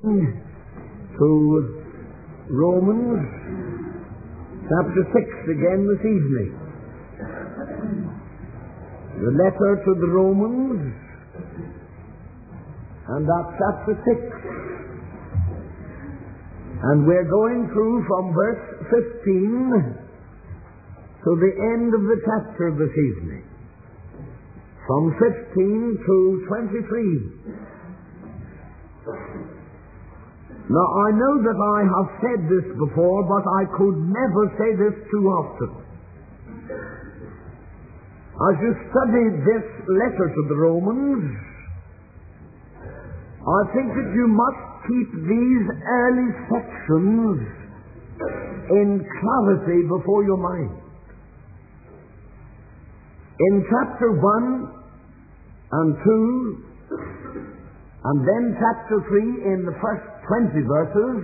to Romans chapter 6 again this evening. The letter to the Romans, and that's chapter 6. And we're going through from verse 15 to the end of the chapter this evening. From 15 to 23. Now, I know that I have said this before, but I could never say this too often. As you study this letter to the Romans, I think that you must keep these early sections in clarity before your mind. In chapter 1 and 2, and then chapter 3 in the first 20 verses,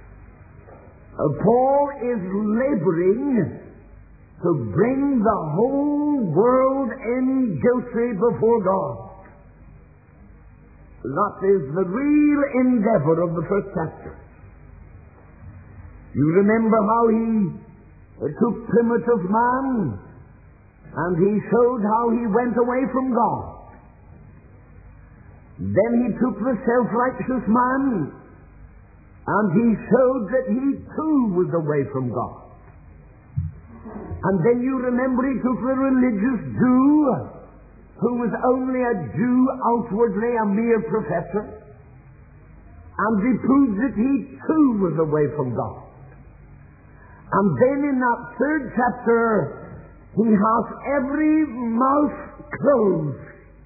Paul is laboring to bring the whole world in guilty before God. That is the real endeavor of the first chapter. You remember how he took primitive man and he showed how he went away from God. Then he took the self-righteous man and he showed that he too was away from God. And then you remember he took the religious Jew, who was only a Jew outwardly, a mere professor, and he proved that he too was away from God. And then in that third chapter, he has every mouth closed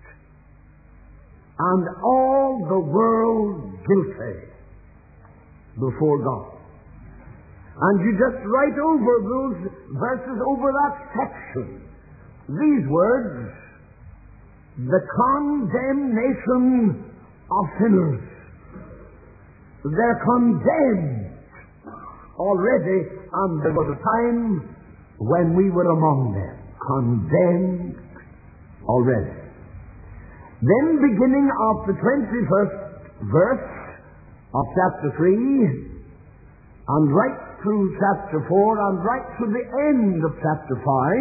and all the world guilty before God. And you just write over those verses, over that section, these words: the condemnation of sinners. They're condemned already, and there was a time when we were among them. Condemned already. Then beginning of the 21st verse of chapter 3, and right through chapter 4, and right to the end of chapter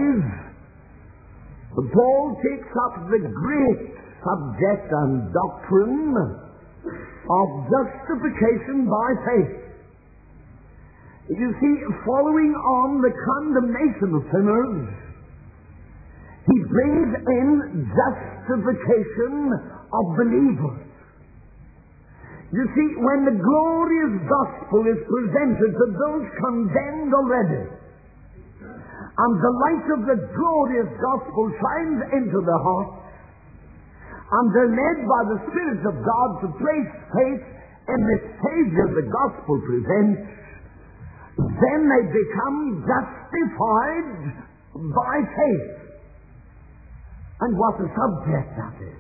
5, Paul takes up the great subject and doctrine of justification by faith. You see, following on the condemnation of sinners, he brings in justification of believers. You see, when the glorious gospel is presented to those condemned already, and the light of the glorious gospel shines into their hearts, and they're led by the Spirit of God to place faith in the Savior the gospel presents, then they become justified by faith. And what a subject that is.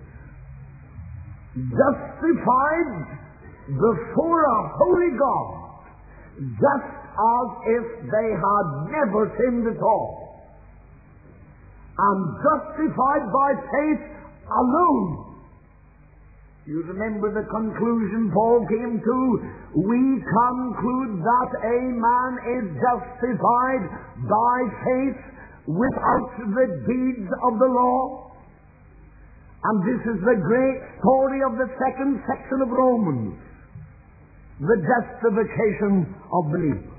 Justified before a holy God, just as if they had never sinned at all, and justified by faith alone. You remember the conclusion Paul came to? We conclude that a man is justified by faith without the deeds of the law. And this is the great story of the second section of Romans, the justification of believers.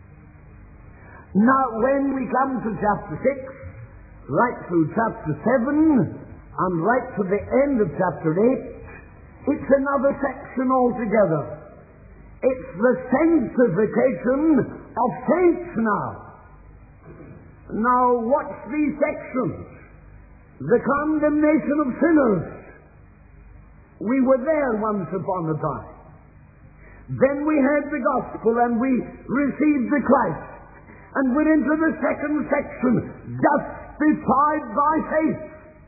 Now, when we come to chapter 6, right through chapter 7, and right to the end of chapter 8, it's another section altogether. It's the sanctification of saints now. Now, watch these sections. The condemnation of sinners. We were there once upon a time. Then we heard the gospel and we received the Christ. And we're into the second section, justified by faith.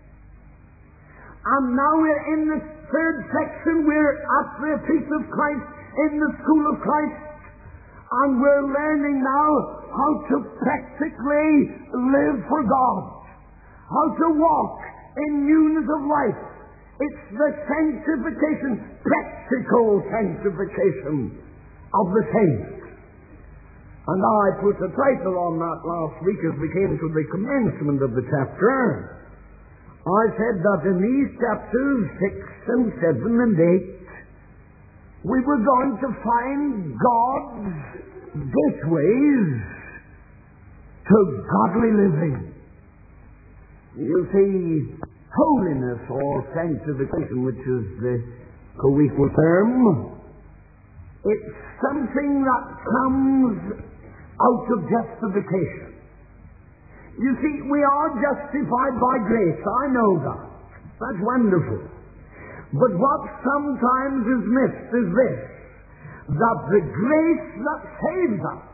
And now we're in the third section, we're at the feet of Christ, in the school of Christ. And we're learning now how to practically live for God. How to walk in newness of life, It's the sanctification, practical sanctification of the saints. And I put a title on that last week as we came to the commencement of the chapter. I said that in these chapters 6 and 7 and 8, we were going to find God's gateways to godly living. You see, holiness or sanctification, which is the co-equal term, it's something that comes out of justification. You see, we are justified by grace. I know that. That's wonderful. But what sometimes is missed is this, that the grace that saves us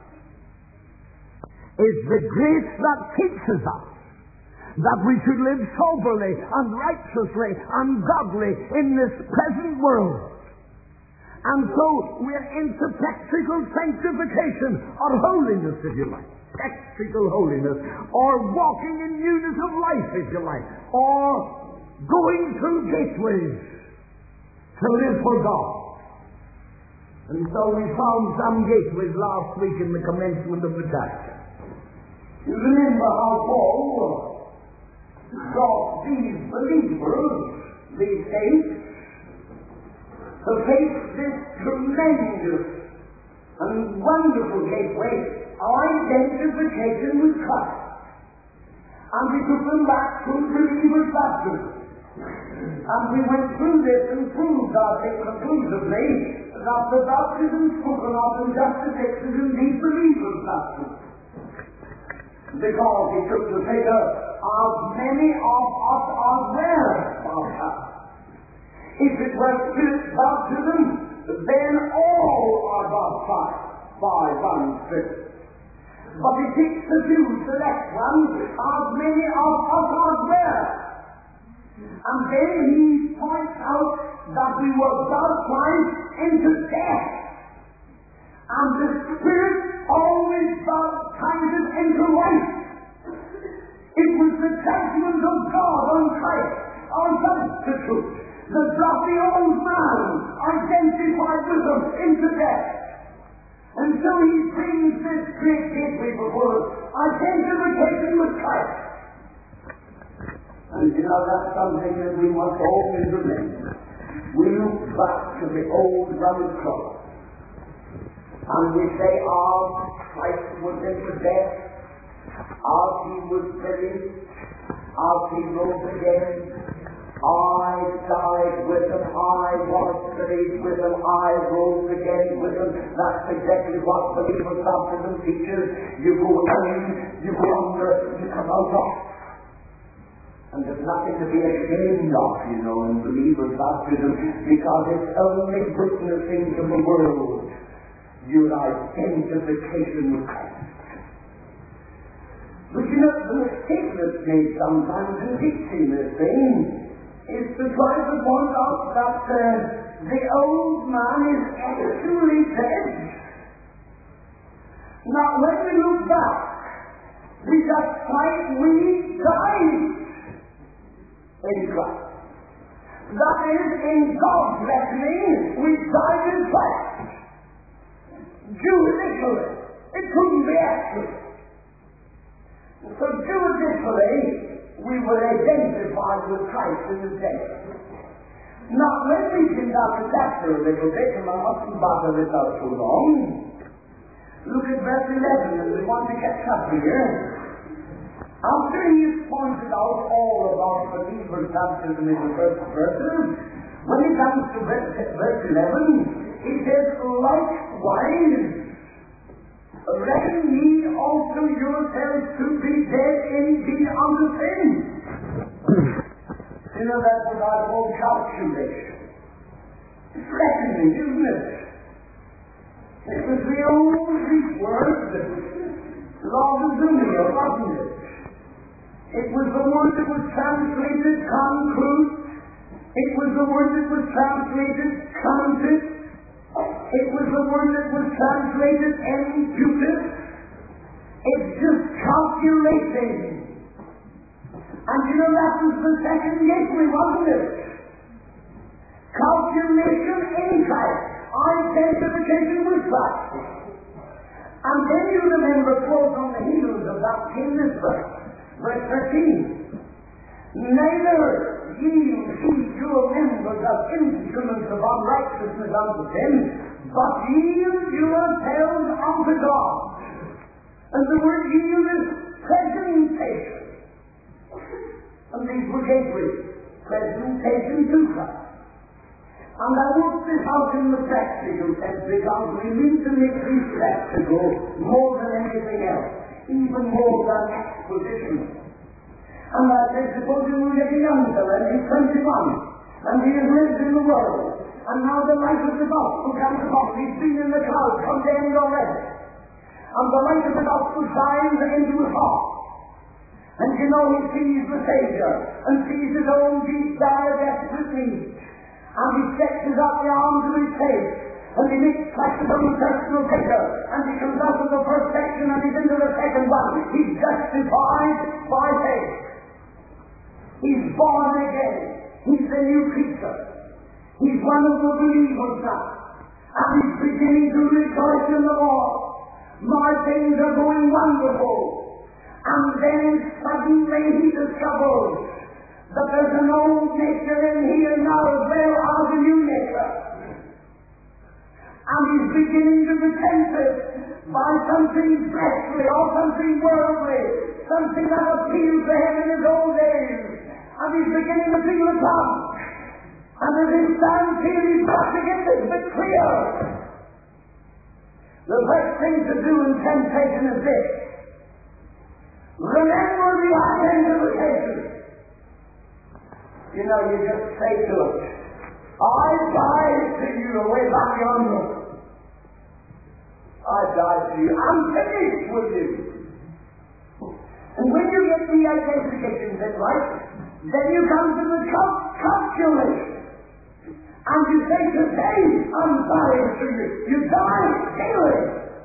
is the grace that teaches us that we should live soberly and righteously and godly in this present world. And so we're into practical sanctification, or holiness, if you like. Practical holiness, or walking in newness of life, if you like, or going through gateways to live for God. And so we found some gateways last week in the commencement of the chapter. You remember how Paul brought these believers, these saints, to face this tremendous and wonderful gateway, our identification with Christ. And we took them back to believer's baptism. And we went through this and proved, I think, conclusively, that the baptism spoken of in chapter 6 is indeed believer's baptism. Because he took the figure, as many of us are there baptized. If it were spirit baptism, then all are baptized by one Spirit. But he takes the few select ones, as many of us are there. And then he points out that we were baptized into death. And the Spirit always baptizes into life. It was the judgment of God on Christ, our substitute, that brought the old man, identified with him, into death. And so he brings this great gateway before us, identification with Christ. And you know, that's something that we must always remember. We look back to the old rugged cross, and we say, Christ was into death, he was buried, he rose again, I died with him, I was buried with him, I rose again with him. That's exactly what believer's baptism teaches. You go in, you go under, you come out of. And there's nothing to be ashamed of, you know, in believer's baptism, because it's only witnessing to the world your identification with Christ. But you know, the mistake that's made sometimes in teaching this thing is to try to point out that the old man is actually dead. Now, when we look back, we just find we died in Christ. That is, in God's reckoning, we died in Christ. Judicially, it couldn't be actual. So judicially, we were identified with Christ in His death. Now, let me dig out the chapter a little bit, and I mustn't bother this out too long. Look at verse 11, and we want to catch up here. After he's pointed out all about believer's baptism in the first verses, when he comes to verse 11, he says, likewise, reckon ye also yourselves to be dead indeed unto sin. You know, that's what I call calculation. It's reckoning, isn't it? It was the old Greek word, logizomia, wasn't it? It was the word that was translated concrete. It was the word that was translated counted. It was the word that was translated imputed. It's just calculating. And you know, that was the second gateway, wasn't it? calculation in Christ, identification with Christ. And then you remember, close on the heels of that in this verse 13. Neither yield heed your members as instruments of unrighteousness unto sin, but yield yourselves unto God. And the word yield is presentation. And these were gateways. Presentation to Christ. And I work this out in the practical sense because we need to make these practical more than anything else, even more than exposition. And I said, suppose you were getting younger and he's 21, and he has lived in the world, and now the light of the gospel comes upon him. He's been in the cloud, condemned already. And the light of the gospel shines into his heart. And you know he sees the Savior, and sees his own deep, dire, desperate need. And he stretches out the arms of his faith, and he makes practical and personal picture, and he comes out of the first section and he's into the second one. He's justified by faith. He's born again. He's a new creature. He's one of the believers now. And he's beginning to rejoice in the Lord. My things are going wonderful. And then suddenly he discovers that there's an old nature in here now as well as a new nature. And he's beginning to be tempted by something fleshly or something worldly, something that appeals to him in his old days. And he's beginning to feel a plunge. And as he stands here, he's got to get this bit clear. The first thing to do in temptation is this. Remember the identification. You know, you just say to it, I died to you away back yonder. I died to you. I'm finished with you. And when you get the identification then right, then you come to the calculation. And you say, today I'm dying to you. You die daily.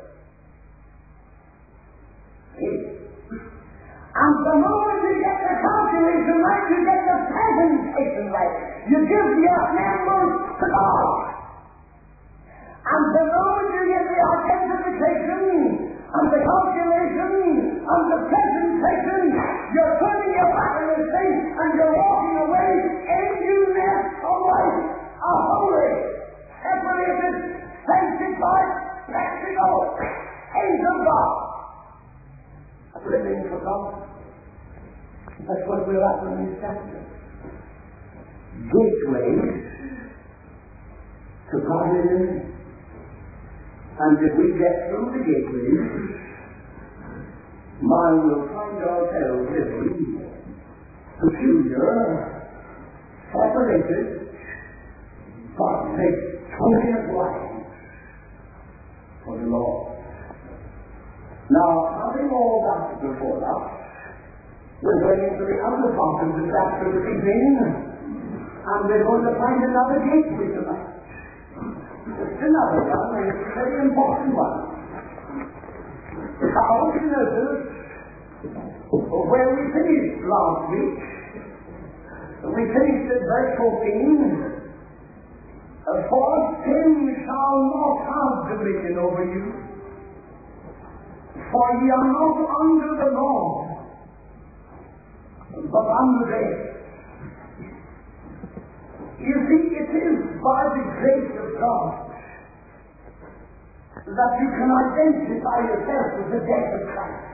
And the moment you get the calculation right, you get the presentation right. You give your members to God. And the moment you get the identification and the calculation and the presentation, you're turning your back on this thing and you're walking away in newness of life, a holy, separated, sanctified, practical, age of God. Living for God. That's what we're at in this chapter. Gateways to godliness. And if we get through the gateways, we'll find ourselves living peculiar, separated, but victorious life for the Lord. Now, having all that before us, we're going into the other part of the chapter this evening, and we're going to find another gateway tonight. Just another one, and it's a very important one. I want you to notice where we finished last week. We finished at verse 14. For sin shall not have dominion over you. For ye are not under the law, but under grace. You see, it is by the grace of God that you can identify yourself with the death of Christ.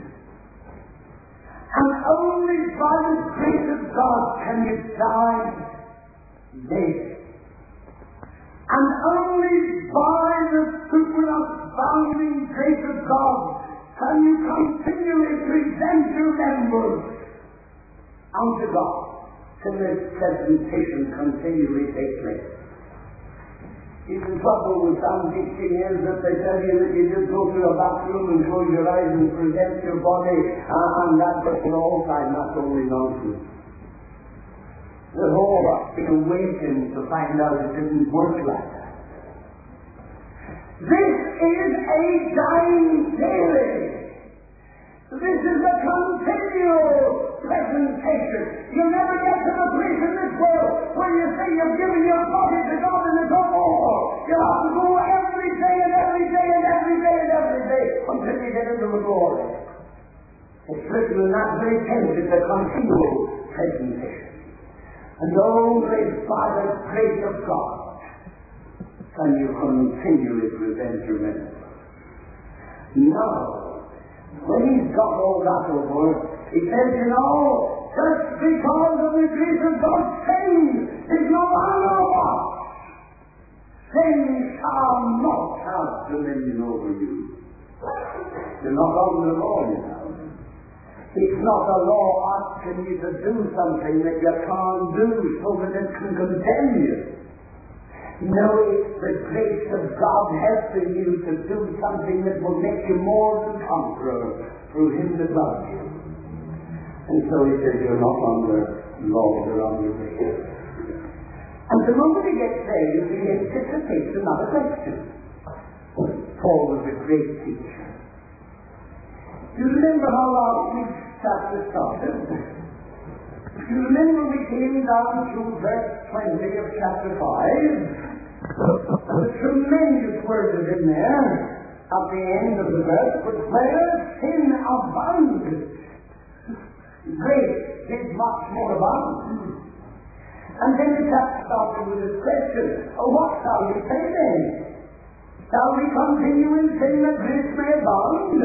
And only by the grace of God can you die daily. And only by the superabounding grace of God can you continually present your members unto God. Can this presentation continually take place? The trouble with some teaching is that they tell you that you just go to a bathroom and close your eyes and present your body, and that's just all time. That's only nonsense. There's all that been waiting to find out it didn't work like that. This is a dying daily. This is a continual presentation. You'll never get to the place in this world where you say you've given your body to God and it's all over. You have to go every day and every day and every day and every day until you get into the glory. It's written in that very tense, it's a continual presentation. And only by the grace of God can you continually present your ministry. Now, when he's got all that over, he says, you know, just because of the grace of God, sin is no longer of us. Sin shall not have dominion over you. You're not under the law, you know. It's not a law asking you to do something that you can't do so that it can condemn you. No, it's the grace of God helping you to do something that will make you more than conqueror through Him that loves you. And so he says, you're not under law, you're under grace. And the moment he gets there, he anticipates another question. Paul was a great teacher. Do you remember how last week's chapter started? You remember we came down to verse 20 of chapter 5? The tremendous word is in there at the end of the verse, but where sin abounded, grace did much more abound. And then the chapter started with this question, what shall we say then? Shall we continue in sin that grace may abound?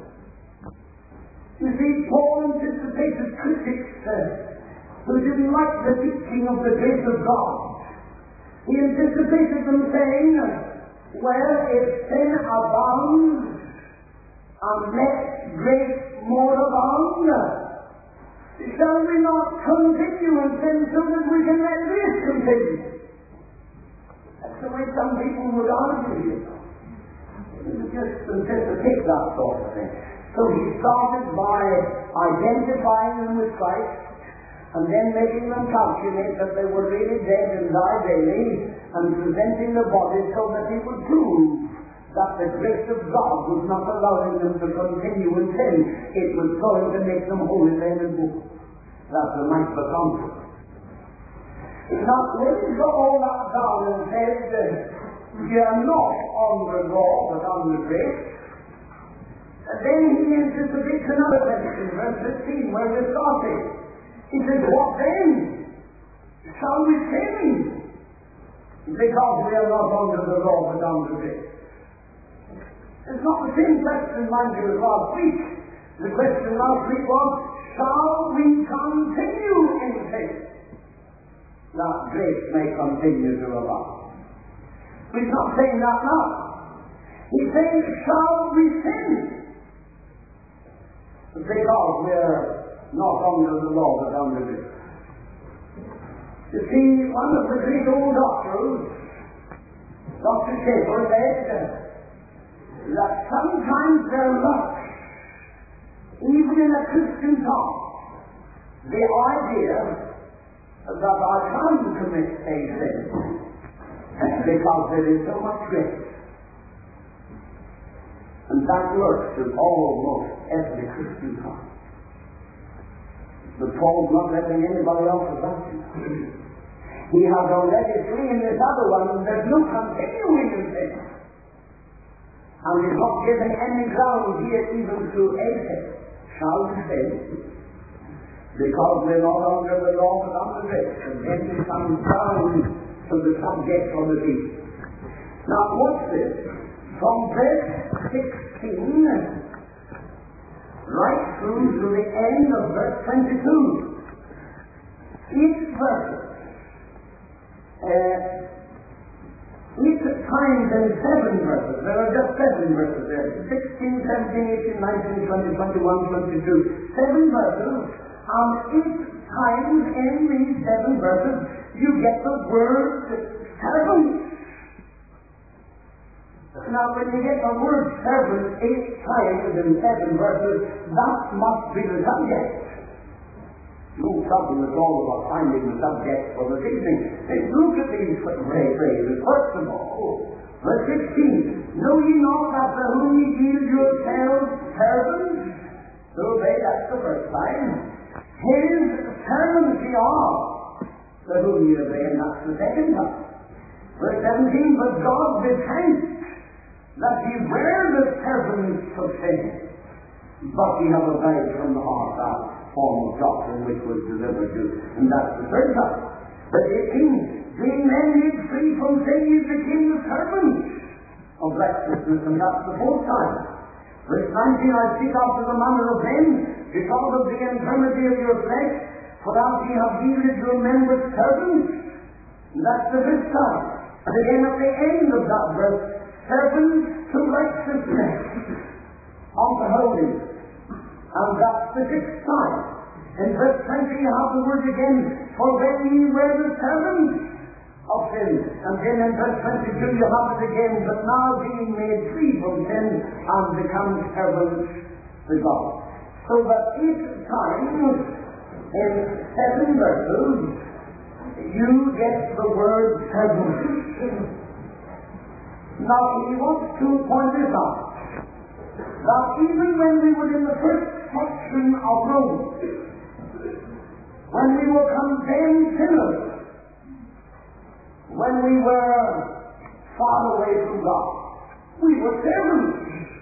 You see, Paul anticipated critics who didn't like the teaching of the grace of God. He anticipated them saying, well, if sin abounds and let grace more abound, shall we not continue in sin so that we can let grace continue? That's the way some people would argue, you know. You just anticipate that sort of thing. So he started by identifying them with Christ, and then making them calculate that they were really dead and die daily, and presenting the body so that he would prove that the grace of God was not allowing them to continue in sin. It was going to make them holy then and good, that they might become true. Now, when he got all that down and said, you are not under law but under grace, then he anticipates another question, verse 15, where we're starting. He says, what then? Shall we sin? Because we are not under the law but under grace. It's not the same question, mind you, as last week. The question last week was, shall we continue in sin, that grace may continue to abound? But he's not saying that now. He's saying, shall we sin? Because we're not under the law but under grace. You see, one of the great old doctors, Dr. Schaeffer, said that sometimes there lurks, even in a Christian thought, the idea that I can commit a sin because there is so much grace. And that lurks in almost every Christian heart. But Paul's not letting anybody else about it. He has already seen in this other one, there's no continuing in sin. And he's not giving any ground here even to anything. Shall we sin? Because we're not under the law but under grace. And then we come down to the subject of the deed. Now what's this? From verse 16 right through to the end of verse 22. Each verse, each times in 7 verses. There are just 7 verses there. 16, 17, 18, 19, 20, 21, 22. 7 verses, and each time in these 7 verses you get the word servant. Now, when you get the word servant 8 times in 7 verses, that must be the subject. No trouble at all about finding the subject for this evening. Let's look at these phrases. First of all, verse 16, know ye not that to whom ye yield yourselves servants? to obey, that's the first time. His servants ye are, to whom ye obey, and that's the second time. Verse 17, but God be thanked that ye were the servants of sin, but ye have obeyed from the heart that form of doctrine which was delivered you. And that's the third time. Verse 18, being then made free from sin, ye became the servants of righteousness, and that's the fourth time. Verse 19, I speak after the manner of men, because of the infirmity of your flesh, for that ye have yielded your members servants. And that's the fifth time. And again at the end of that verse, servants to righteousness, unto holiness. And that's the sixth time. In verse 20 you have the word again, for when ye were the servants of sin. And then in verse 22 you have it again, but now being made free from sin and become servants to God. So that each time in 7 verses you get the word servant. Now he wants to point this out, that even when we were in the first section of Rome, when we were condemned sinners, when we were far away from God, we were servants.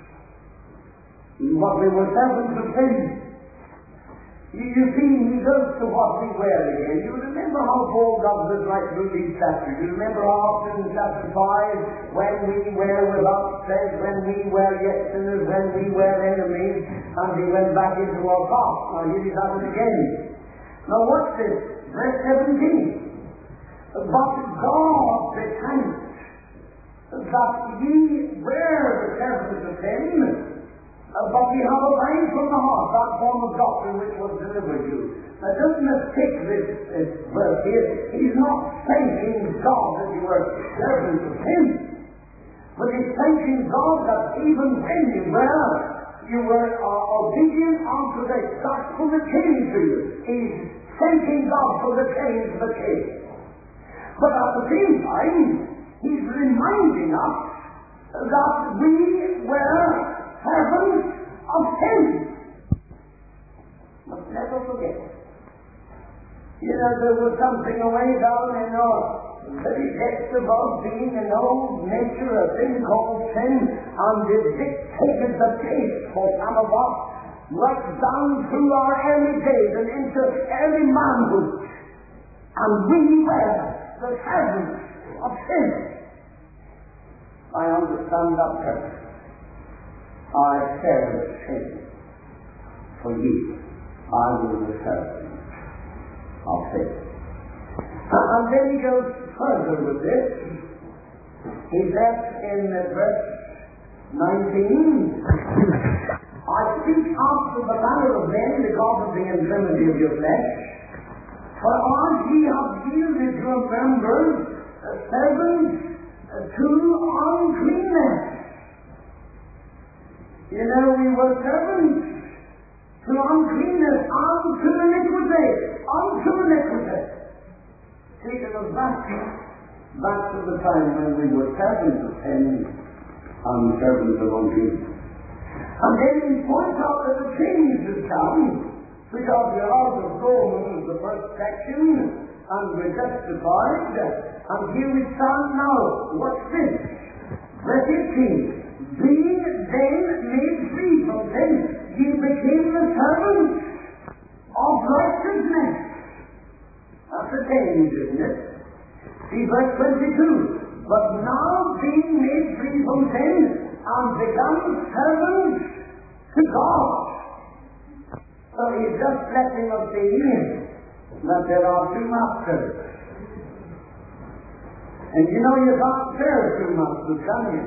But we were servants of sin. You see, he goes to what we were again. You remember how Paul got this right through these chapters. You remember how often in chapter 5, when we were without strength, when we were yet sinners, when we were enemies, and he went back into our past. Now here he's at it again. Now watch this, verse 17. But God be thanked that ye were the servants of sin, but ye have obeyed from the heart that form of doctrine which was delivered you. Now don't mistake this verse here. He's not thanking God that you were servants of sin, but he's thanking God that even when you were obedient unto the gospel that came to you. He's thanking God for the change that came. But at the same time, he's reminding us that we were servants of sin. Must never forget. You know, there was something away down in our very depths about being an old nature, a thing called sin, and it dictated the pace for some of us right down through our early days and into early manhood. And we were the servants of sin. I understand that perfectly. I served sin for years. I was a servant of sin. And then he goes further with this. He says in verse 19, I speak after the manner of men because of the infirmity of your flesh, for as ye have yielded your members servants to uncleanness. You know, we were servants to uncleanness, unto iniquity, unto iniquity. Taking us back to the time when we were servants of sin and servants of uncleanness. And then he points out that the change has come, because we are out of Romans, the first section, and we're justified, and here we stand now. What's this? Verse 18. Being then made free from sin, ye became the servants of righteousness. That's a change, isn't it? See verse 22. But now being made free from sin, and become servants to God. So he's just letting us see that there are two masters. And you know you can't serve two masters, can you?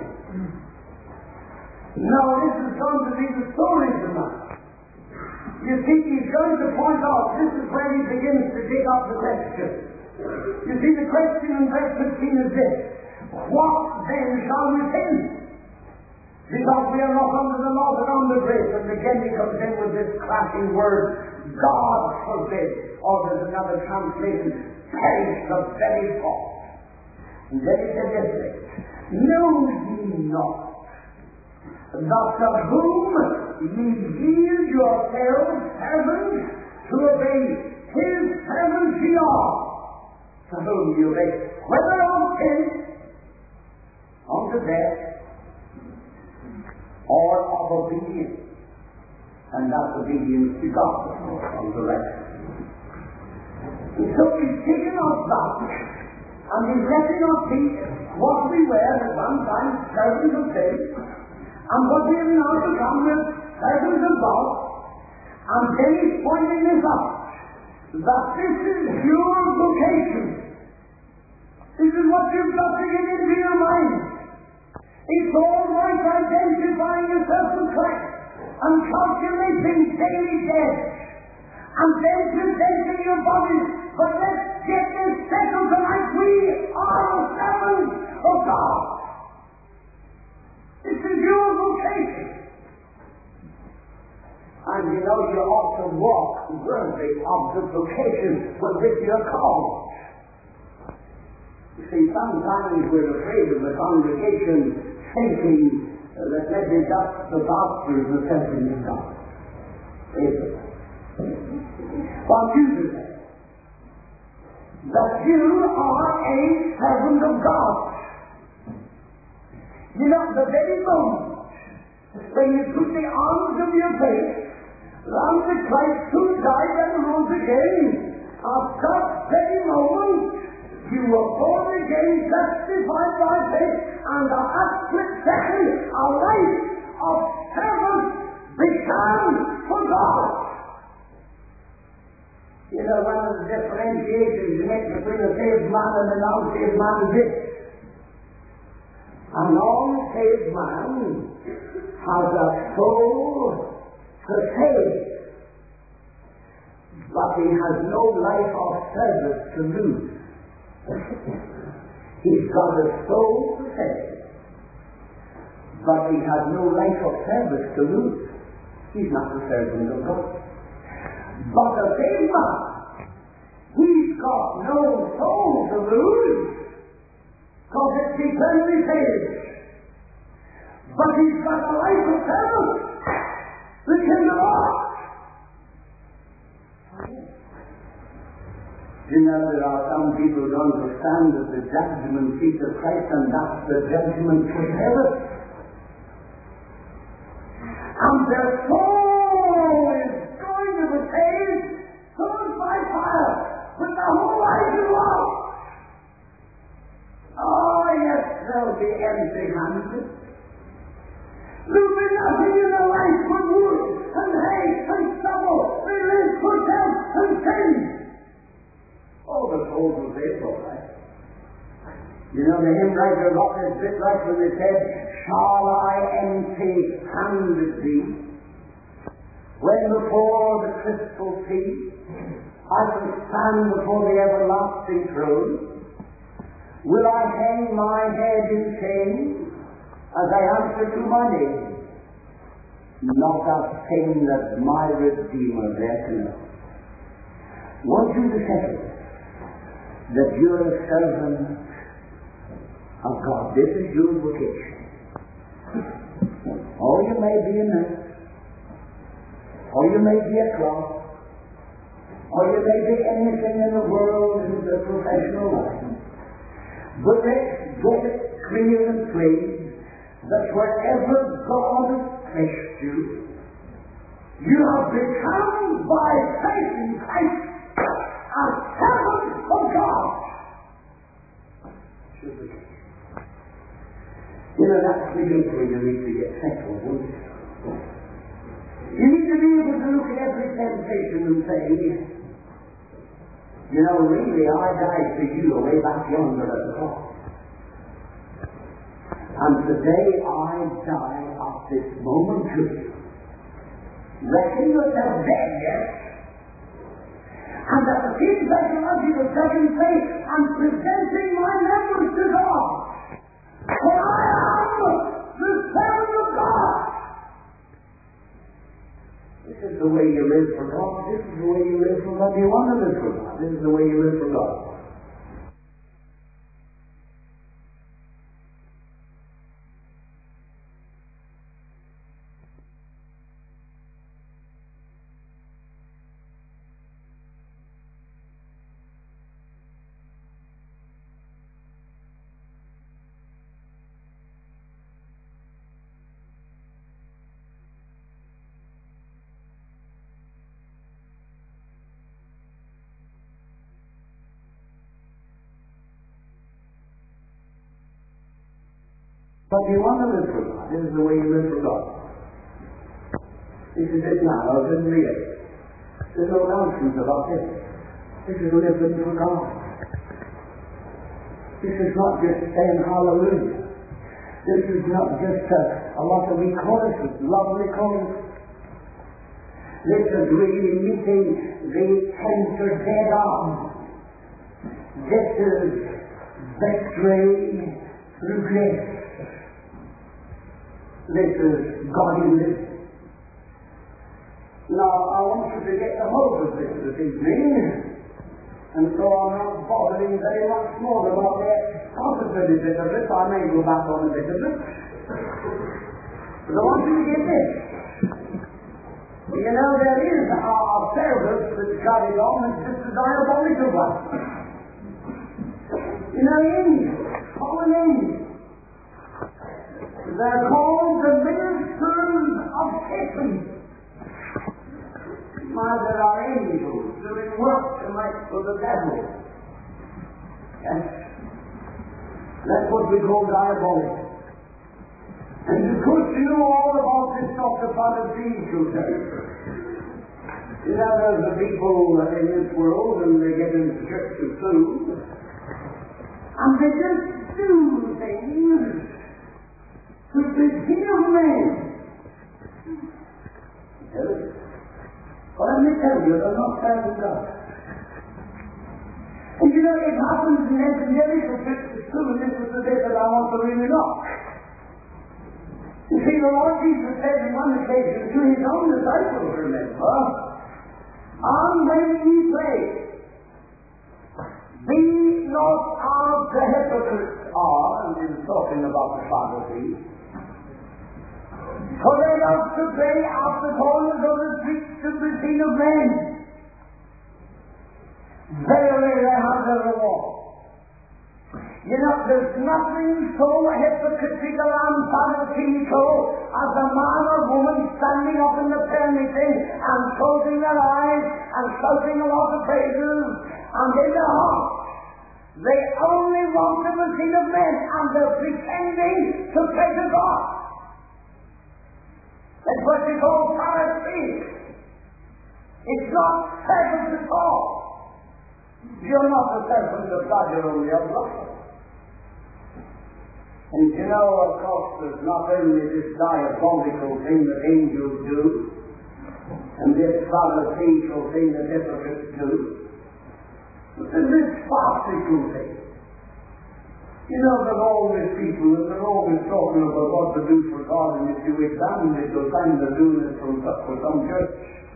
No, this is going to be the story tonight. You see, he's going to point out, this is where he begins to dig up the question. You see, the question in verse 15 is this: what then shall we sin? Because we are not under the law but under grace. And again he comes in with this clashing word, God forbid. Or there's another translation, perish the very thought. And then he said this: know ye not that of whom yield yourselves servants to obey his servants ye are, to whom you obey, whether of sin unto death, or of obedience, and that obedience to God, unto rest. So he's taken us back, and he's letting us see what we were at one time, servants of sin, and what we have now become with servants of God, and then he's pointing this out, that this is your vocation. This is what you've got to get into your mind. It's all right identifying yourself with Christ, and calculating daily debt, and then presenting your bodies. But let's get this settled tonight. We are servants of God. This is your vocation. And you know you ought to walk worthy of the vocation with which you're called. You see, sometimes we're afraid of the congregation thinking that maybe that's the pastor's assembly of God. What you do that you are a servant of God. You know, the very moment when you put the arms of your faith round the Christ who died and rose again, at that very moment you were born again, justified by faith, and at split second a life of service began for God. You know, one of the differentiations you make between a saved man and an unsaved man is this. An unsaved man has a soul to save, but he has no life of service to lose. He's got a soul to save, but he has no life of service to lose. He's not the servant of God. But the same man, he's got no soul to lose, because it's eternally saved. But he's got a life of service, which is the Lord. You know, there are some people who don't understand that the judgment seat of Christ, and that's the judgment for heaven. And their soul is going to the cave, burned by fire, with the whole life in lost. Oh, yes, they'll be empty-handed. There'll be nothing in their life but wood, and hay, and stubble, and live for death and sin. Oh, the souls will save all right. You know, the hymn writer got this bit right when they said, "Shall I empty-handed thee, when before the crystal sea I shall stand before the everlasting throne? Will I hang my head in shame as I answer to my name? Not a thing that my Redeemer there to know." Want you to settle that you're a servant of God. This is your vocation. Or you may be a nurse, or you may be a clerk, or you may be anything in the world in the professional line. But let's get it clear and plain that wherever God has placed you, you have become by faith in Christ a servant of God. You know, that's the place where you need to get settled, won't you? You need to be able to look at every temptation and say, you know, really, I died for you way back yonder at the cross. And today I die at this moment too. Reckon yourself dead, yes? And at the same psychological second say, I'm presenting my members to God. For I am the servant of God. This is the way you live for God. This is the way you live for God. You want to live for God. This is the way you live for God. But you want to live for God. This is the way you live for God. This is it now. It's in real. There's no nonsense about this. This is living for God. This is not just saying hallelujah. This is not just a lot of choruses, lovely choruses. This is really meeting the center dead on. This is victory through grace. This is godly living. Now, I want you to get the hold of this evening, and so I'm not bothering very much more about the contemplative bit of it. I may go back on a bit of it. But I want you to get this. You know, there is a service that's carried on that's just a diabolical one. You know, angels, fallen angels. They're called the ministers of Satan. There are angels doing work tonight for the devil. Yes. That's what we call diabolical. And of course you know all about this doctor Father Jesus. You know, there's the people in this world and they get into church to food. And they just do things to deceive men. But let me tell you, they're not serving God. And you know, it happens in every church to school, and this is the bit that I want to really know. You see, the Lord Jesus said on one occasion to his own disciples, remember, and when ye pray, be not as the hypocrites are, and he's talking about the Pharisees, for they love to pray after corners of the streets to be seen of men. Verily they have their reward. You know, there's nothing so hypocritical and pharisaical as a man or woman standing up in the prayer meeting and closing their eyes and shouting a lot of praises, and in their heart they only want to be seen of men, and they're pretending to pray to God. That's what we call Pharisees. It's not servants at all. You're not a servant of God, you're only a bluff. And you know, of course, there's not only this diabolical thing that angels do, and this Pharisaical thing that hypocrites do, but there's this farcical thing. You know, there are always people, and they're always talking about what to do for God, and if you examine it, you'll find they're doing it for some church.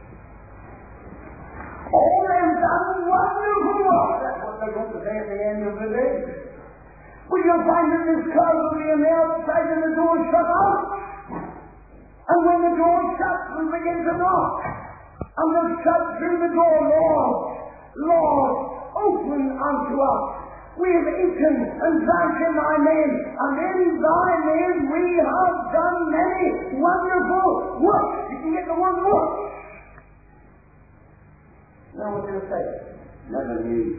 Oh, they've done wonderful work. That's what they're going to say at the end of the day. Well, you'll find that this crowd will be on the outside and the door shut out. And when the door shuts, we'll begin to knock. And they'll shout through the door, Lord, Lord, open unto us. We have eaten and drank in thy name, and in thy name we have done many wonderful works. You can get the word work. You know what they'll say? Never knew.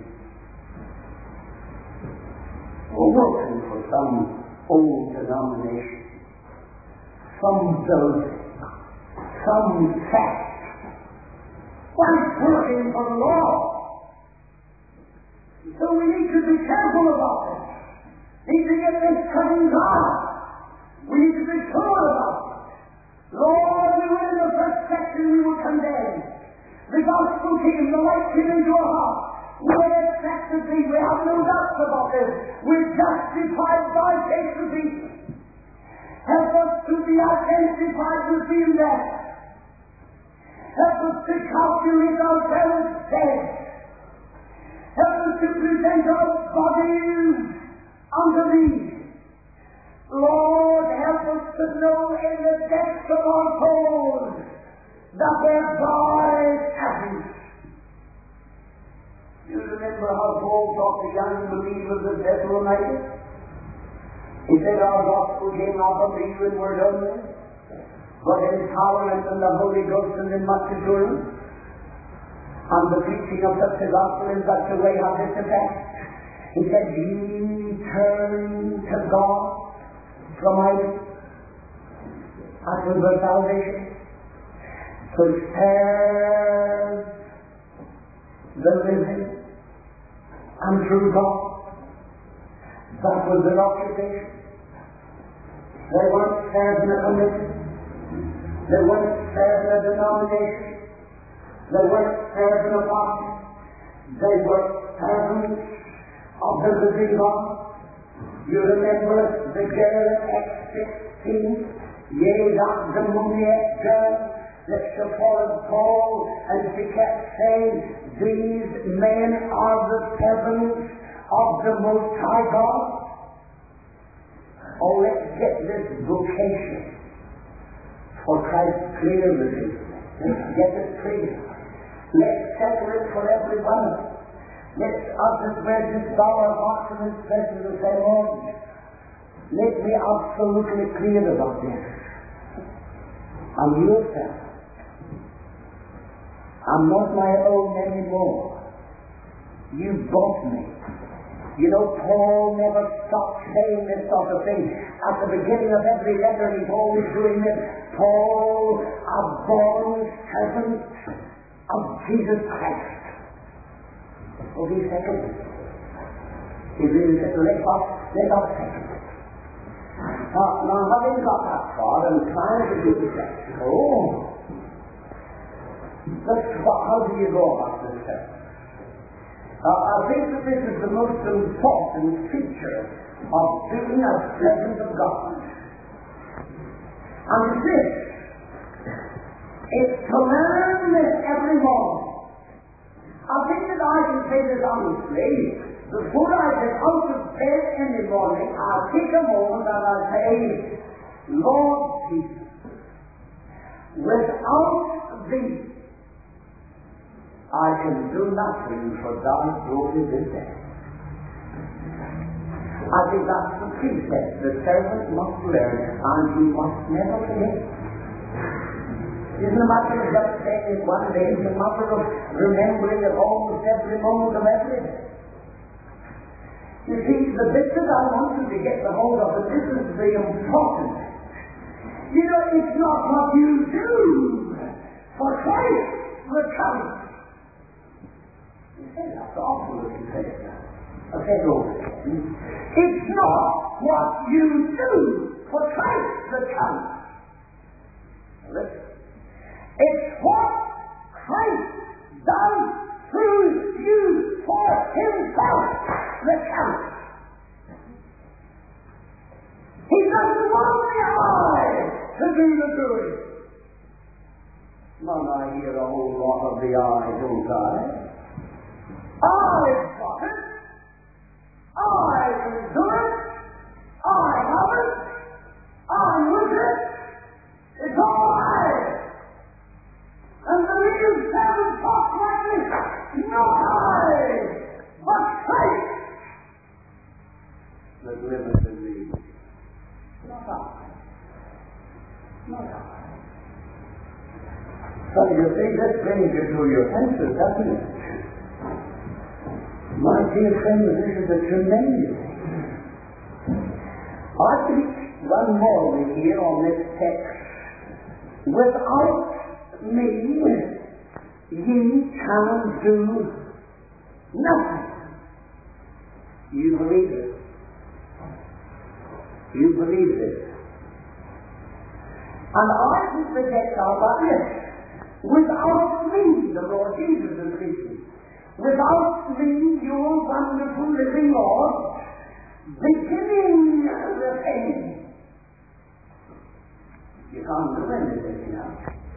We're working for some old denomination, some building, some sect. We're working for the Lord. So we need to be careful about this. We need to get this cutting down. We need to be sure about it. Lord, we were in the first section, we were condemned. The gospel came, the light came into our heart. We were accepted, we have no doubts about this. We're justified by faith to be. Help us to be identified with the elect. Help us to calculate ourselves dead. Help us to present our bodies unto thee. Lord, help us to know in the depths of our souls that their God is happy. You remember how Paul taught the young believers of Thessalonica? He said, our gospel came not of the human word only, but in power and in the Holy Ghost and in much assurance. And the preaching of such a gospel in such a way had this effect. He said, ye turn to God from Isaac. That was their salvation. To serve the living and true God. That was their occupation. They weren't serving a committee. They weren't serving a denomination. They weren't serving a party. They were servants of the living God. You remember the girl at X-16? Yea, that demoniac girl that she followed Paul, and she kept saying, these men are the servants of the Most High God. Oh, let's get this vocation for Christ clear with it. Let's get it clear. Let's settle it for everyone. Let's us as brethren bow our hearts in His presence and say, Lord, make me absolutely clear about this. I'm your servant. I'm not my own anymore. You bought me. You know, Paul never stopped saying this sort of thing. At the beginning of every letter, he's always doing this. Paul, a born servant of Jesus Christ. Oh, he seconded it. He really said, let us second it. Now, having got that far and trying to do the practical, how do you go about this step? I think that this is the most important feature of being a servant of God. And this, it's to learn this every morning. I think that I can say this honestly. Before I get out of bed in the morning, I'll take a moment and I'll say, Lord Jesus, without Thee, I can do nothing, for Thou brought me this day. I think that's the precept the servant must learn, and he must never forget. It isn't a matter of just saying it one day, it's a matter of remembering it almost every moment of every day. You see, the bit that I want you to get the hold of, and this is the important. You know, it's not what you do for Christ will count. You say that's awful if you say that. I said over again. It's not what you do for Christ that counts. Listen. It's what Christ does through you for Himself that counts. He doesn't want the eye to do the doing. Now I hear a whole lot of the eye, don't I? I've got it. I can do it. I have it. I'm with it. It's all right. And the little seven talk like this. Not I, but Christ that liveth in me. Not I. Not I. So you see, this brings you to your senses, doesn't it? My dear friends, this is a tremendous thing. I preached one morning here on this text. Without me, ye can do nothing. You believe it? You believe it? And I can forget about this. Without me, the Lord Jesus is preaching. Without me, your wonderful living Lord, beginning the thing. You can't do anything now.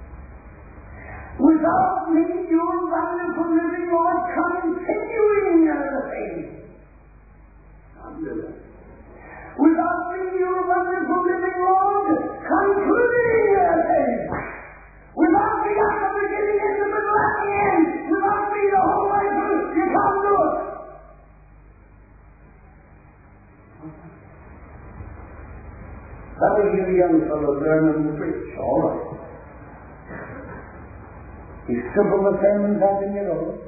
Without me, your wonderful living Lord, continuing the thing. Can't do that. Without me, your wonderful living Lord, concluding the thing. Without me at the beginning and the middle at the end. Without me the whole way through. You can't do it. That was you young fellows learning to preach. All right. You scribble the sermons out in your own.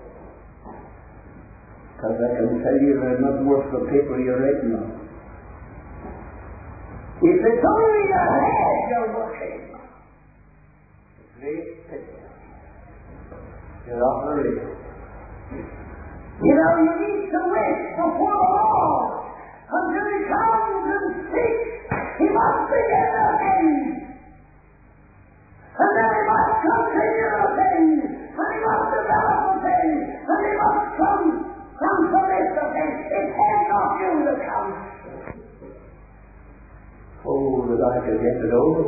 Because I can tell you they're not worth the paper you're writing on. If it's only the head you're working, great pity. You're off the rail. You know, you need to wait before the Lord until He comes and speaks. He must begin a thing. And then He must continue a thing. And He must develop a thing. And He must consummate a thing. It has not you that counts. Oh, that I could get it over.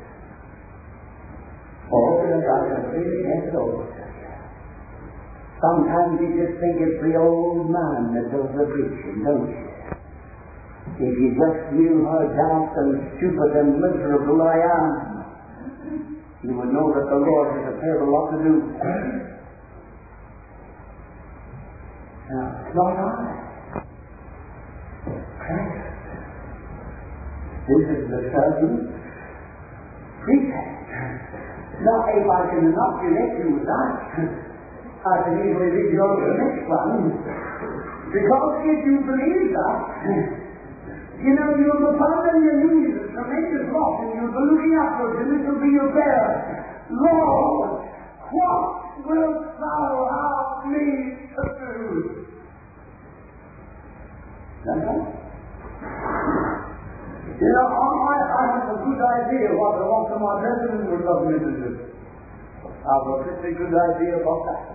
Oh, that I could really get it over. Sometimes you just think it's the old man that does the preaching, don't you? If you just knew how daft and stupid and miserable I am, you would know that the Lord has a terrible lot to do. Now, it's not I. Christ. This is the certain precept. Now, if I can inoculate you with that, I can easily lead you on to the next one. Because if you believe that, you know, you'll be found on your knees a tremendous loss, and you'll be looking upwards, and this will be your prayer. Lord, what wilt thou have me to do? You know, I have a good idea what the lot of my brethren would love me to do. I have a pretty good idea about that.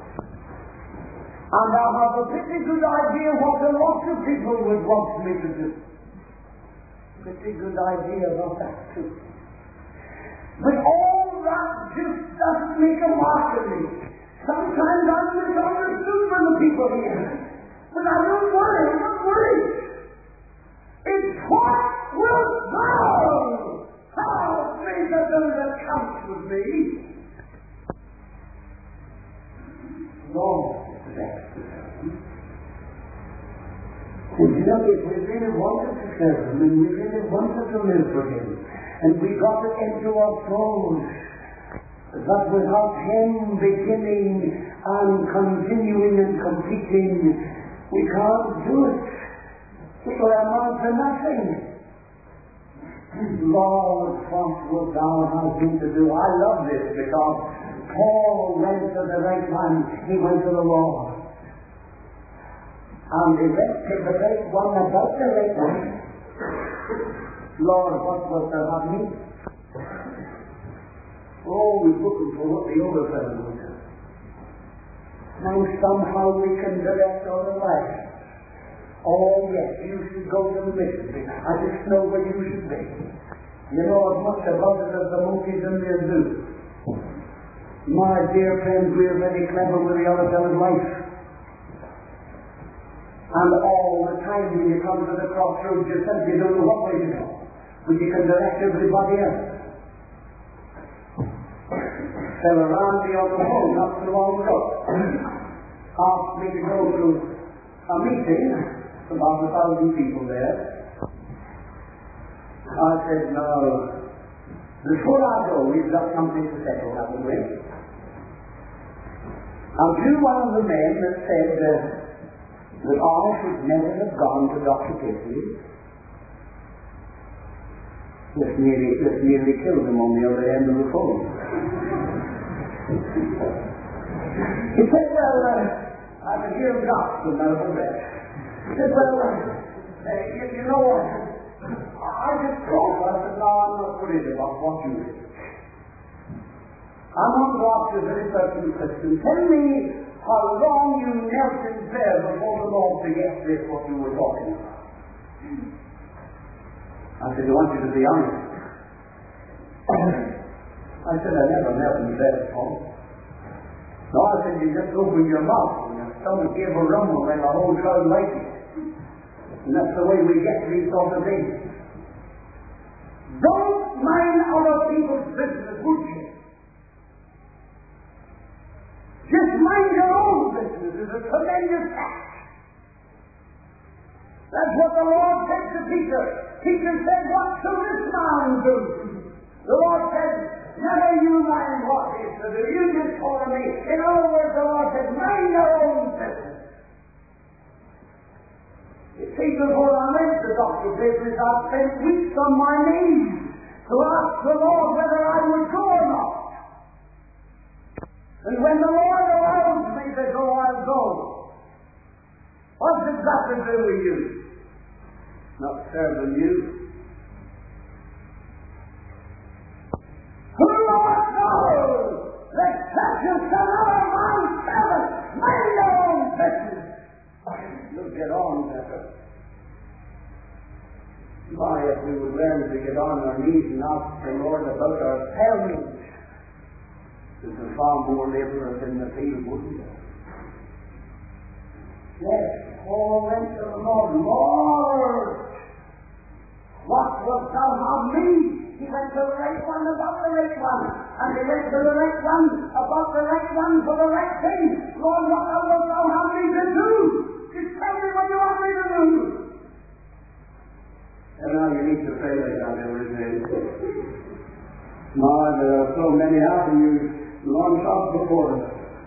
And I have a pretty good idea what a lot of people would want me to do. Pretty good idea about that too. But all that just doesn't make a mark of me. Sometimes I'm misunderstood by the people here. But I don't worry, I'm not worried. It's what wilt thou have me to do that counts with me? Lord, and you know, if we really wanted to serve Him, and we really wanted to live for Him, and we got it into our souls, that without Him beginning and continuing and completing, we can't do it. It will amount to nothing. Lord, what wilt thou have me to do? I love this because Paul went to the right man. He went to the Lord. And he went to the right one about the right one. Lord, what wilt thou have me? Oh, we're looking for what the other fellow would do. Now somehow we can direct our life. Oh yes, you should go to the mission. I just know where you should be. You know as much about it as the monkeys in their zoo. My dear friends, we are very clever with the other fellow's life. And all the time when you come to the crossroads yourself, you don't know what way to go. But you can direct everybody else. Fell around me on the phone not too long ago. Asked me to go to a meeting, about 1,000 people there. I said, no, before I go, we've got something to settle, haven't we? And you one of the men that said that I should never have gone to Dr. Casey. Just nearly killed him on the other end of the phone. He said, well, I could hear him gossiping out of the bed. He said, well, you know what? I just told her, I said, no, I'm not worried about what you did. I want to ask you a very personal question. Tell me how long you knelt in prayer before the Lord to get this, what you were talking about. I said, I want you to be honest. I said, I never knelt in prayer before. No, I said, you just opened your mouth and your stomach gave a rumble and the whole crowd liked it. And that's the way we get these sort of things. Don't mind other people's business, would you? Just mind your own business. It's a tremendous act. That's what the Lord said to Peter. Peter said, what shall this man do? The Lord said, never you mind what he is to do. You just follow me. In other words, the Lord said, mind your own business. It's See, before I went to Dr. Business, I spent weeks on my knees to ask the Lord whether I would go or not. And when the Lord allows me to go, I'll go. What's it got to do with you? Not serving you. Who Lord knows? The church is another man's servant. Mind your own business. You'll get on better. Why, if we would learn to get on our knees and ask the Lord about ourselves, there's a far more labourers in the field, wouldn't there? Yes, Paul went to the Lord, Lord, what wilt thou have me? He went to the right one about the right one, and he went to the right one about the right one for the right thing. Lord, what wilt thou have me to do? Just tell me what you want me to do. And now you need to pray like that every day. Now there are so many avenues launched out before us.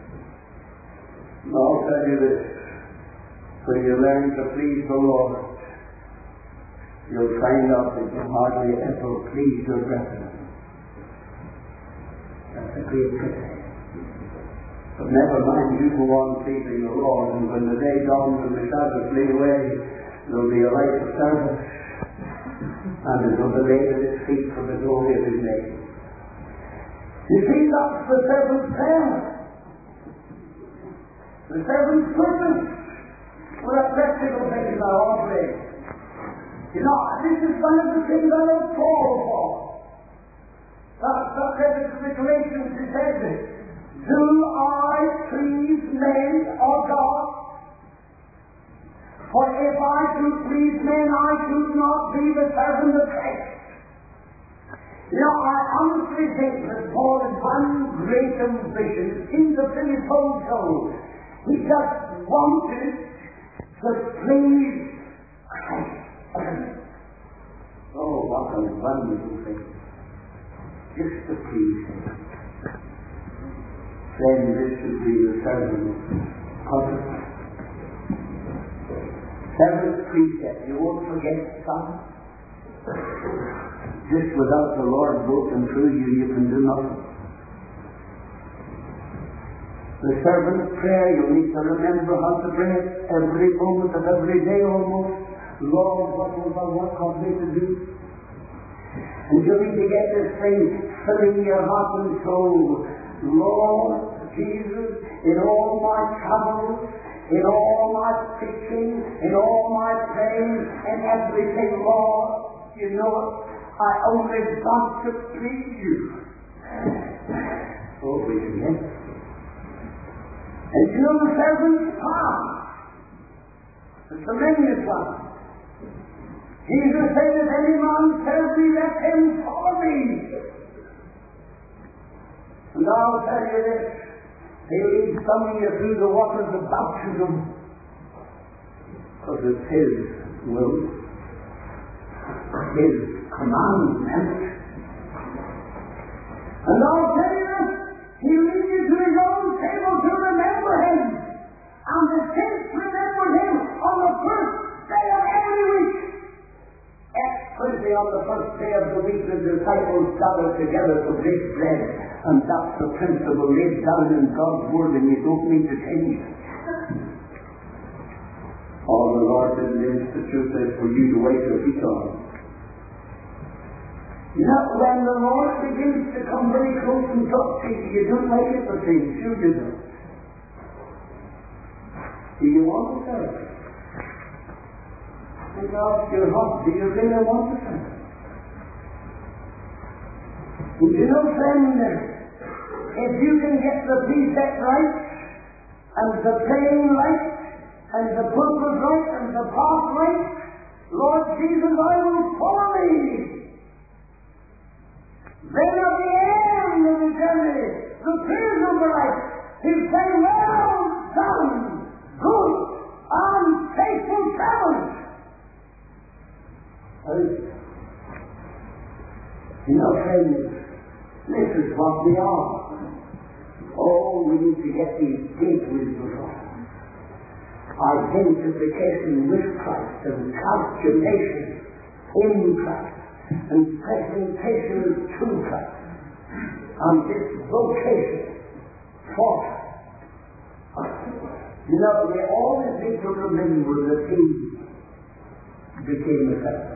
I'll tell you this. When you learn to please the Lord, you'll find out that you hardly ever please your brethren. That's a great pity. But never mind, you go on pleasing the Lord, and when the day dawns and the shadows flee away, there'll be a life of service, and it will be laid at his feet for the glory of his name. You see, that's the servant's prayer. The servant's purpose. What a practical thing is our offering. You know, this is one of the things I love Paul for. That's credit to the Galatians, he said this. Do I please men or God? For if I do please men, I do not be the servant of Christ. You know, I honestly think that Paul had one great ambition in the his whole soul. He just wanted to please Christ. Oh, what a wonderful thing. Just to please Him. Then this should be the servant's purpose. Servant's precept. You won't forget some. Just without the Lord working through you, you can do nothing. The servant's prayer, you need to remember how to pray it every moment of every day almost. Lord, what will thou work on me to do? And you need to get this thing filling your heart and soul. Lord Jesus, in all my travels, in all my preaching, in all my praying, and everything, Lord, you know it, I only want to please you. Oh, yes. And you know the servant's path. The tremendous one. Jesus said, if any man serve me, let him follow me. And I'll tell you this, he'll lead some of you through the waters of baptism, because it's His will, His commandment. And I'll tell you this, he'll lead you to His own table to remember Him, and the saints remember Him on the first day of every week. Especially on the first day of the week, the disciples gathered together to break bread, and that's the principle laid down in God's Word, and you don't need to change it. All the Lord didn't institute this for you to wait your feet on. Not when the Lord begins to come very close and talk to you, you don't like it, but things you didn't. Do you want to serve? And ask your heart, do you really want to serve? And you know, friend, if you can get the precept right, and the praying right, and the purpose right, and the path right, Lord Jesus, I will follow thee. Then at the end of the journey, the praise of the life, He'll say, well done, good and faithful servant. You know, friends, this is what we are. Oh, we need to get these gateways before us. identification with Christ and consummation in Christ and presentation to Christ and this vocation for Christ. You know, we always need to remember that he became a servant.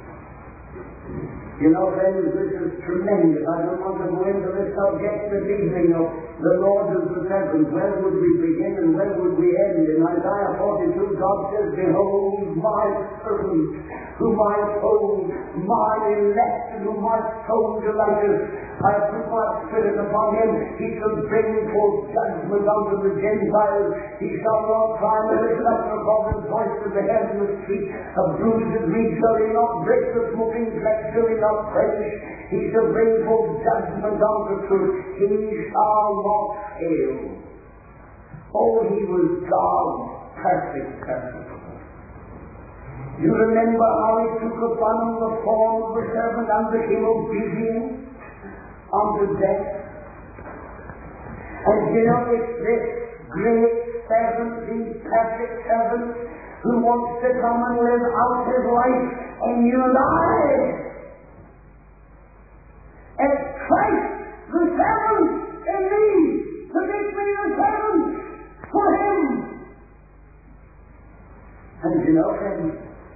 You know, friends, this is tremendous. I don't want to go into this subject this evening of the Lord as the servant. Where would we begin and where would we end? In Isaiah 42, God says, "Behold, my servant, whom I chose, my elect, whom my soul delighted. I have put my spirit upon him. He shall bring forth judgment unto the Gentiles. He shall not cry with his lips above his voice to the head and the street. A bruised reed shall he not break, the smoking flesh shall he not quench. He shall bring forth judgment unto truth. He shall not fail." Oh, he was God's perfect servant. You remember how he took upon the form of a servant and became obedient unto death. And you know, it's this great servant, the perfect servant, who wants to come and live out his life in you and I. It's Christ, the servant, in me, to make me the servant for him. And you know, friends,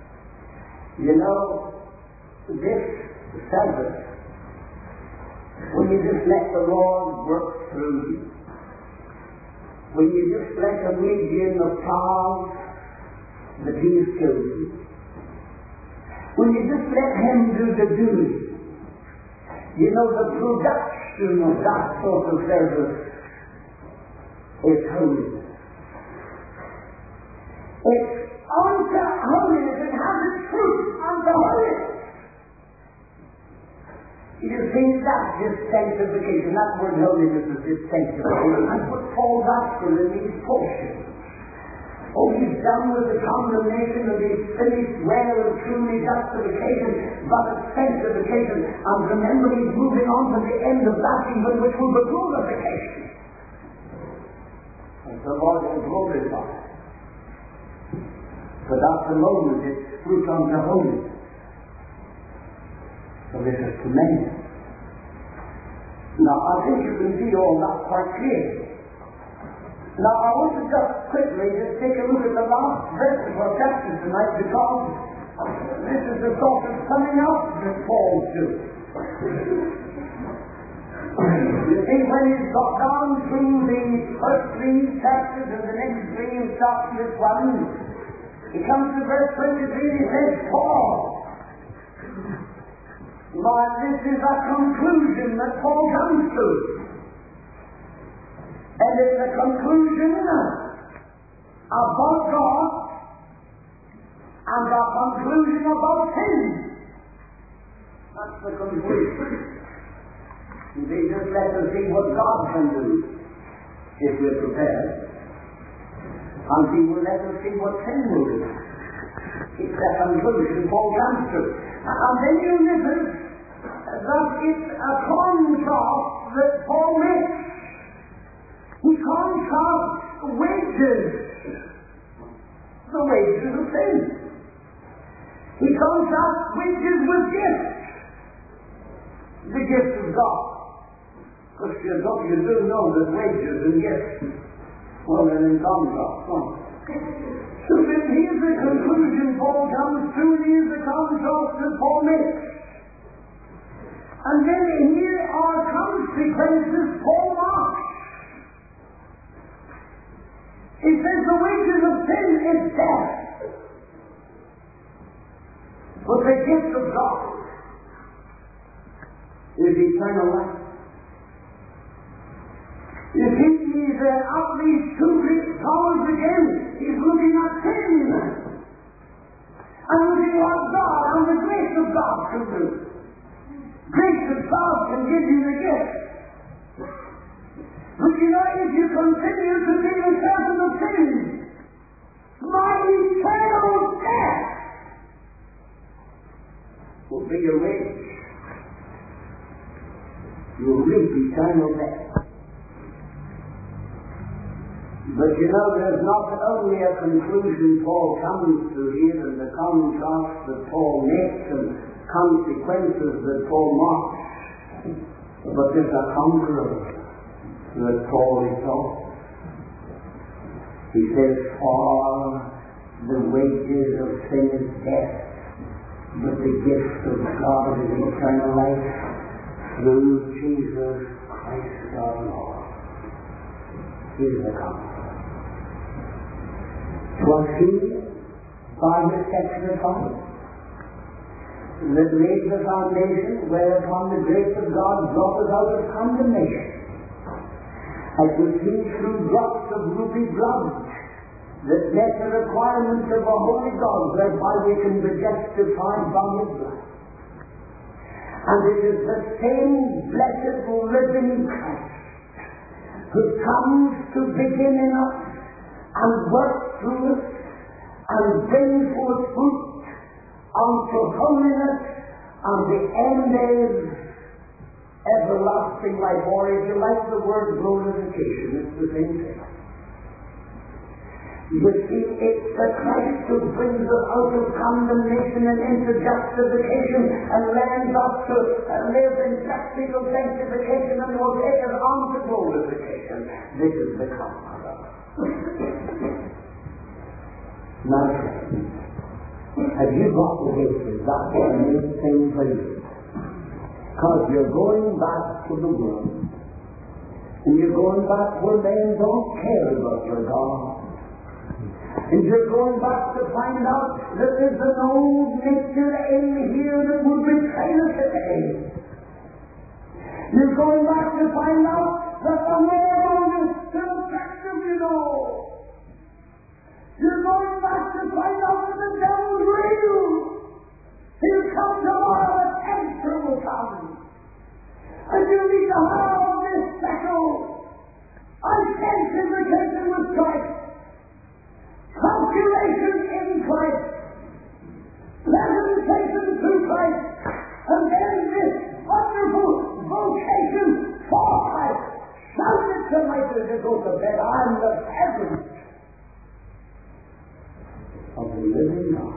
this servant, when you just let the Lord work through you, when you just let him lead you in the path that he has chosen, when you just let him do the doing, you know, the production of that sort of service is holiness. It's unto holiness. It has its fruit unto holiness. You see, that's just sanctification. That word holiness is just sanctification. That's what Paul's after in these portions. Oh, he's done with the condemnation and he's finished well and truly justification, but it's sanctification. And remember, he's moving on to the end of that even, which will be glorification. And the Lord will glorify. But at the moment, it's fruit unto holiness. So this is tremendous. Now, I think you can see all that quite clearly. Now, I want to just quickly take a look at the last verse of our chapter tonight, because this is the sort of summing up that Paul's doing. You see, when he's got down through the first 3 chapters and the next 3 and starts with 1, he comes to verse 23 and he says, "Paul." But this is a conclusion that Paul comes to. And it's a conclusion about God and a conclusion about sin. That's the conclusion. You see, just let us see what God can do if we're prepared. And he will let us see what sin will do. It's a conclusion Paul comes to. And then you notice that it's a contrast that Paul makes. He contrasts wages, the wages of sin. He contrasts wages with gifts, the gifts of God. Because you do know that wages and gifts, well, they're in contrast, don't they? So here's the conclusion Paul comes to, and here's the contrast that Paul makes. And then here are consequences Paul marks. He says the wages of sin is death. But the gift of God is eternal life. You see, he's at least 2 great powers again. He's looking at sin and looking at God and the grace of God can do. Grace of God can give you the gift. But you know, if you continue to be the servant of sin, my eternal death will be your wage. You will reap eternal death. But you know, there's not only a conclusion Paul comes to here and the contrast that Paul makes and consequences that Paul marks, but there's a conqueror that Paul exalts. He says, for the wages of sin is death, but the gift of God is eternal life through Jesus Christ our Lord. He's the conqueror. 'Twas he, by his sacrifice, that laid the foundation whereupon the grace of God brought us out of condemnation. As we see through drops of ruby blood that met the requirements of a holy God, whereby we can be justified by his blood. And it is the same blessed living Christ who comes to begin in us and work through us and bring forth fruit unto holiness, and the end is everlasting life. Or if you like the word glorification, it's the same thing. You see, it's the Christ who brings us out of condemnation and into justification and learns us to live in practical sanctification and will take us on to glorification. This is the conqueror. My friend, have you got the hatred? That's the main thing for you. Because you're going back to the world. And you're going back where men don't care about your God. And you're going back to find out that there's an old nature in here that would betray us today. You're going back to find out that the world is still attractive, you know. You're going back to find out that the devil's real. He'll come tomorrow and answer will come. And you need to have this settled. Identification with Christ. Calculation in Christ. Presentation to Christ. And then this wonderful vocation for Christ. Shout it tonight as you go to bed. I'm the servant of the living God.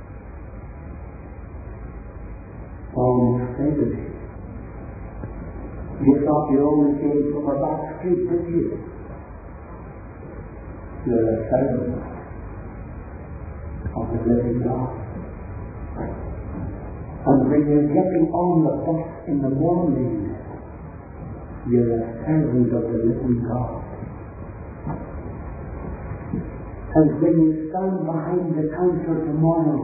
Almost every day. You thought you only came from a back street with you. You're a servant of the living God. And when you're getting on the bus in the morning, you're a servant of the living God. And when you stand behind the counter tomorrow,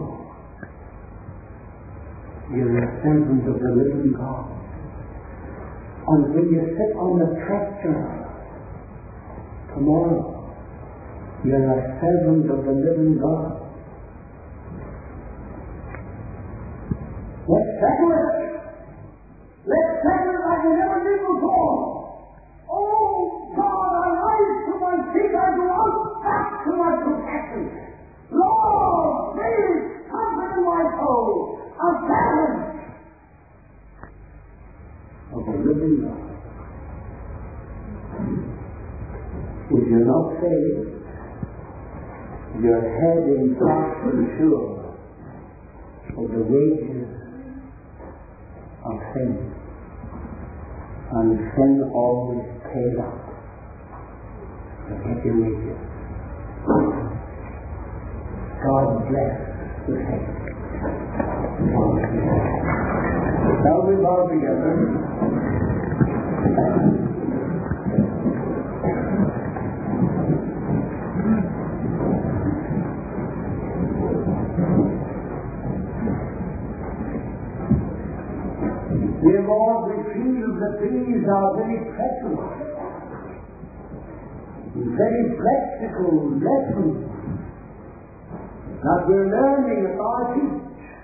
you're a servant of the living God. And when you sit on the tractor tomorrow, you're a servant of the living God. Let's settle it. Let's settle it like we never did before. Oh God, I rise to my feet. I go out back to my profession. Lord, please comfort my soul. A servant of the living God. If you're not saved, you're heading fast and sure of the wages of sin. And sin always pays up to get your wages. God bless the saints. Shall we bow together? Dear Lord, we feel that these are very precious, very practical lessons that we're learning at our feet.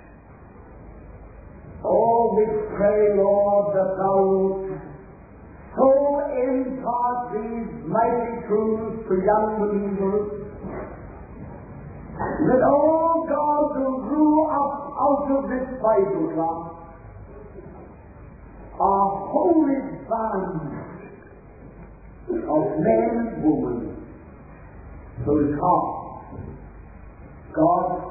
Oh, we pray, Lord, that Thou wilt so impart these mighty truths to young believers that, oh God, will grow up out of this Bible class a holy band of men and women So it's hard. God